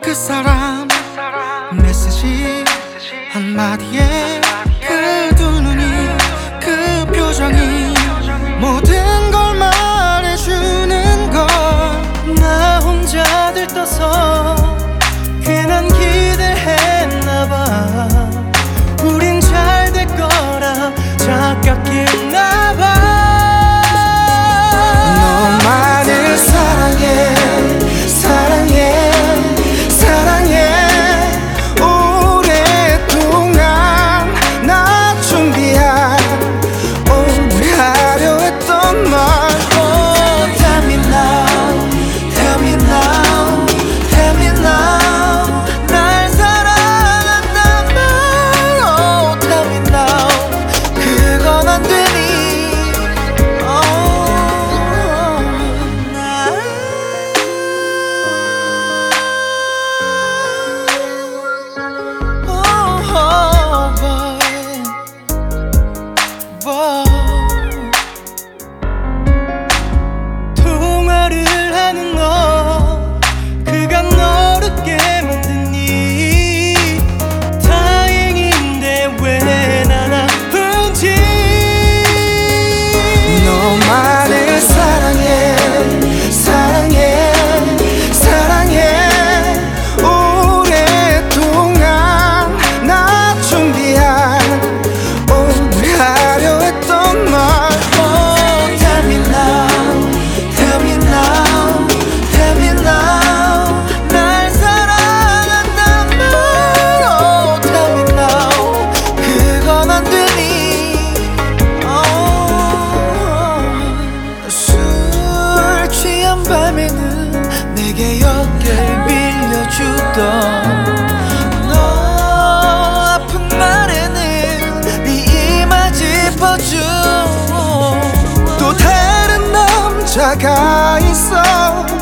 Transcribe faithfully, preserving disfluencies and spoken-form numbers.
그 사람 메시지 한마디에 그 두 눈이 그 표정이 모든 걸 말해주는 걸. 나 혼자 들떠서 괜한 기대를 했나봐. 우린 잘 될 거라 착각했나봐. 너만을 사랑해 사랑해 사랑해. 오랫동안 나 준비한 오늘 하려 했던 말. Oh, tell me now, tell me now, tell me now. 날 사랑한단 말. Oh, tell me now. 그건 안 되니. Oh, 나 Oh, oh, boy, boy. 통화를 하는 너, 그가 너를 깨 만드니. 다행인데 왜 난 아픈지. 너만을 사랑해 사랑해 사랑해. 오랫동안 나 준비한 오늘 하려 했던 말. Oh, tell me now, tell me now, tell me now. 날 사랑한단 말. Oh, tell me now. 그건 안 되니. Oh, 술 취한 밤에는 내게 어깨를 빌려주던 너. 아픈 말에는 네 이마 짚어줘. 또 다른 남자가 있어.